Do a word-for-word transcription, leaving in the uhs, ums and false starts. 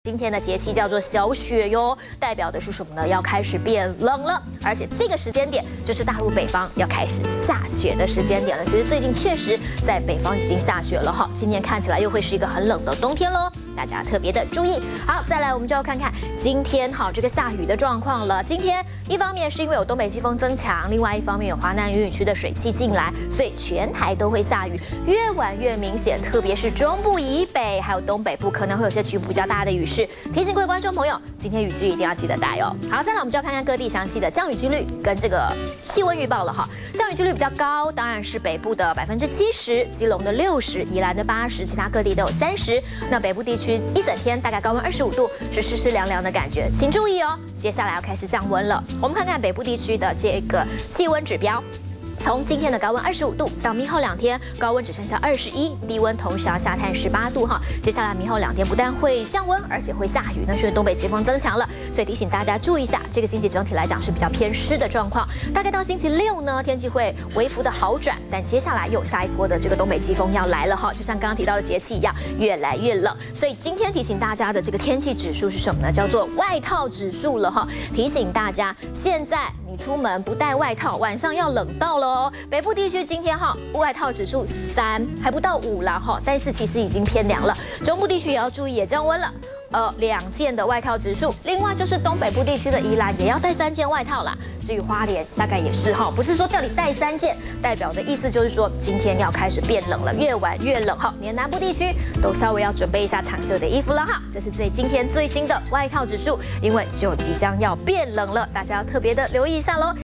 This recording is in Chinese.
今天的节气叫做小雪哟，代表的是什么呢？要开始变冷了，而且这个时间点就是大陆北方要开始下雪的时间点了。其实最近确实在北方已经下雪了哈，今天看起来又会是一个很冷的冬天喽，大家特别的注意。好，再来我们就要看看今天哈这个下雨的状况了。今天一方面是因为有东北季风增强，另外一方面有华南云雨区的水汽进来，所以全台都会下雨，越晚越明显，特别是中部以北还有东北部可能会有些局部比较大的雨势。 提醒各位观众朋友，今天雨具一定要记得带哦。好，再来我们就要看看各地详细的降雨几率跟这个气温预报了哈。降雨几率比较高，当然是北部的百分之七十，基隆的六十，宜兰的八十，其他各地都有三十。那北部地区一整天大概高温二十五度，是湿湿凉凉的感觉，请注意哦。接下来要开始降温了，我们看看北部地区的这个气温指标。 从今天的高温二十五度到明后两天高温只剩下二十一，低温同时要下探十八度哈。接下来明后两天不但会降温，而且会下雨，那是因为东北季风增强了，所以提醒大家注意一下，这个星期整体来讲是比较偏湿的状况。大概到星期六呢，天气会微幅的好转，但接下来又有下一波的这个东北季风要来了哈，就像刚刚提到的节气一样，越来越冷。所以今天提醒大家的这个天气指数是什么呢？叫做外套指数了哈。提醒大家，现在你出门不带外套，晚上要冷到了。 北部地区今天哈外套指数三，还不到五啦哈，但是其实已经偏凉了。中部地区也要注意，也降温了。 呃，两件的外套指数，另外就是东北部地区的宜兰也要带三件外套啦。至于花莲，大概也是哈，不是说叫你带三件，代表的意思就是说今天要开始变冷了，越晚越冷哈。连南部地区都稍微要准备一下长袖的衣服了哈。这是最今天最新的外套指数，因为就即将要变冷了，大家要特别的留意一下喽。